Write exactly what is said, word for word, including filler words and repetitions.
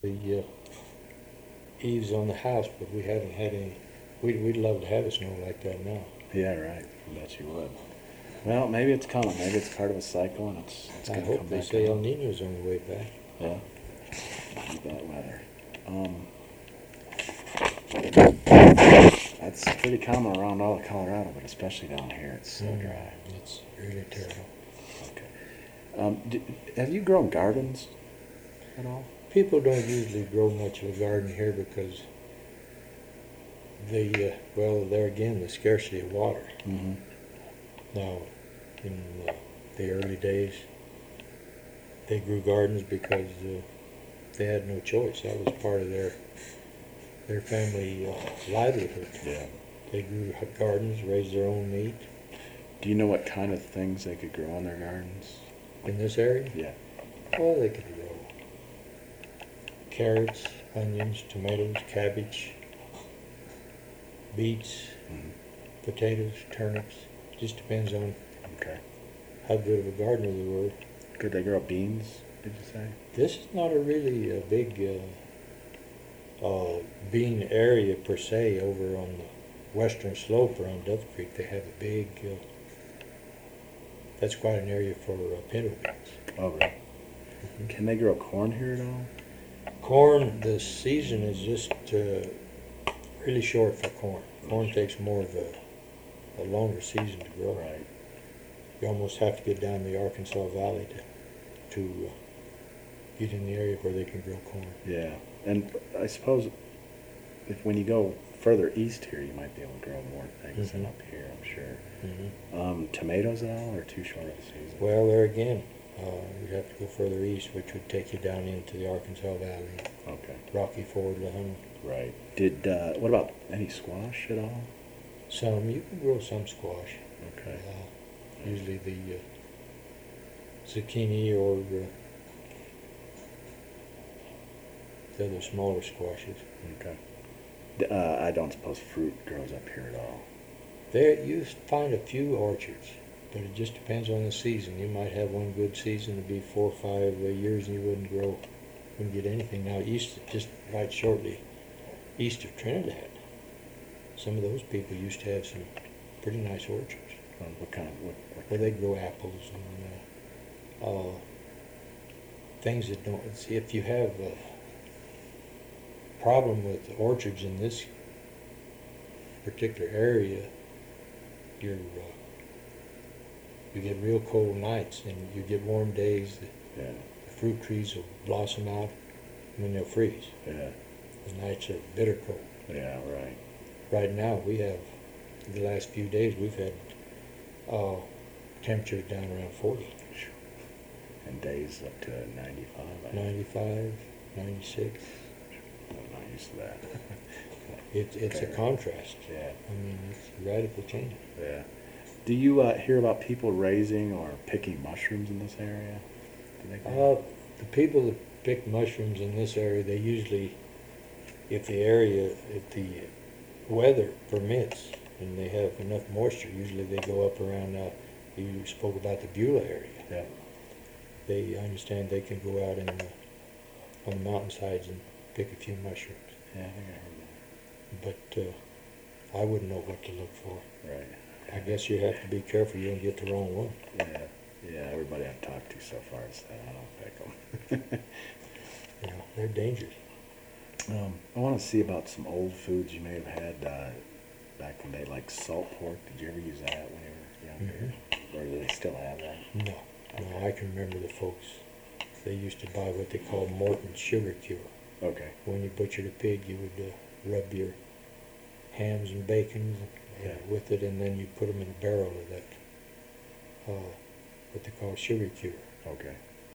the uh, eaves on the house, but we haven't had any. We'd, we'd love to have it snow like that now. Yeah, right. I bet you would. Well, maybe it's coming. Maybe it's part of a cycle, and it's it's I going to hope come they back. say El around. Nino's on the way back. Yeah. Need that weather. Um, that's pretty common around all of Colorado, but especially down here, it's so Mm, dry. It's really terrible. Okay. Um, d have you grown gardens at all? People don't usually grow much of a garden here because the, uh, well, there again, the scarcity of water. Mm-hmm. Now, in uh, the early days, they grew gardens because uh, they had no choice. That was part of their their family uh, livelihood. Yeah. They grew h- gardens, raised their own meat. Do you know what kind of things they could grow in their gardens? In this area, Yeah. well, they could grow carrots, onions, tomatoes, cabbage, beets, Mm-hmm. potatoes, turnips. Just depends on Okay. how good of a gardener they were. Could they grow beans, did you say? This is not a really a big uh, uh, bean area per se over on the western slope around Dove Creek. They have a big, uh, that's quite an area for uh, pinto beans. Oh, really? Can they grow corn here at all? Corn, the season is just uh, really short for corn. Corn takes more of a, a longer season to grow. Right. You almost have to get down the Arkansas Valley to, to uh, get in the area where they can grow corn. Yeah. And I suppose if when you go further east here, you might be able to grow more things than Mhm. up here, I'm sure. Mm-hmm. Um, tomatoes at all, or too short of a season? Well, there again, uh, you'd have to go further east, which would take you down into the Arkansas Valley, Okay. Rocky Ford, Lahoney. Right. Did uh, what about any squash at all? Some, you can grow some squash. Okay. Uh, usually the uh, zucchini or uh, the other smaller squashes. Okay. D- Uh, I don't suppose fruit grows up here at all. There, you find a few orchards, but it just depends on the season. You might have one good season, it'd be four or five uh, years, and you wouldn't grow, wouldn't get anything. Now, east, just right shortly east of Trinidad, some of those people used to have some pretty nice orchards. Um, what kind of what? what Where they grow apples and uh, uh, things that don't. See, if you have a problem with orchards in this particular area, you're uh, you get real cold nights and you get warm days. The, yeah. the fruit trees will blossom out and then they'll freeze. Yeah. The nights are bitter cold. Yeah. Right. Right now, we have the last few days we've had uh, temperatures down around forty. And days up to ninety-five. I ninety-five, ninety-six. I'm not used to that. It, it's a Okay. contrast. Yeah. I mean, it's a radical change. Yeah. Do you uh, hear about people raising or picking mushrooms in this area? Do they grow? Uh, the people that pick mushrooms in this area, they usually, if the area, if the weather permits and they have enough moisture, usually they go up around, uh, you spoke about the Beulah area. Yeah. They understand they can go out in the, on the mountainsides and pick a few mushrooms. Yeah, I think I heard But uh, I wouldn't know what to look for. that. Right. I guess you have to be careful you don't get the wrong one. Yeah. Yeah. Everybody I've talked to so far has said I don't pick them. You know, they're dangerous. um, I want to see about some old foods you may have had uh, back in the day, like salt pork. Did you ever use that when you were younger, or do they still have that? No, no, I can remember the folks. They used to buy what they called Morton's sugar cure. Okay. When you butchered a pig, you would uh, rub your hams and bacon uh, Yeah. with it, and then you put them in a barrel of that, uh, what they call sugar cure. Okay.